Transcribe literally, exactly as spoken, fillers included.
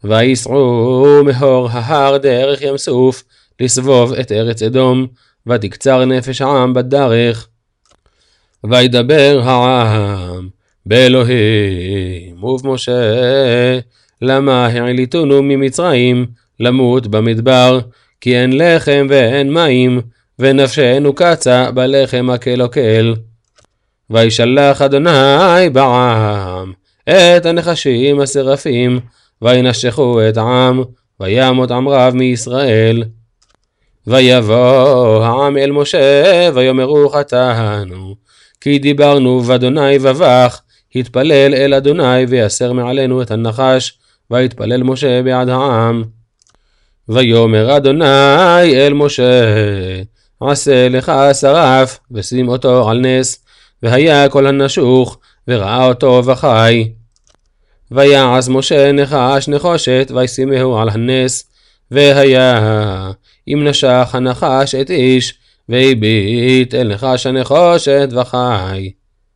ויסעו מהור ההר דרך ים סוף, לסבוב את ארץ אדום, ותקצר נפש העם בדרך. וידבר העם באלוהים ובמשה, למה העליתונו ממצרים למות במדבר, כי אין לחם ואין מים, ונפשנו קצה בלחם אכל אוכל. וישלח אדוני בעם את הנחשים השרפים, וינשכו את העם, וימות עם רב מישראל. ויבוא העם אל משה, ויאמרו חטאנו, כי דיברנו באדוני ובך, התפלל אל אדוני ויסר מעלינו את הנחש. ויתפלל משה בעד העם. ויאמר אדוני אל משה, עשה לך שרף, ושים אותו על נס, והיה כל הנשוך, וראה אותו וחי. ויעש משה נחש נחושת, וישימהו על הנס, והיה אם נשך הנחש את איש, והביט אל נחש הנחושת וחי.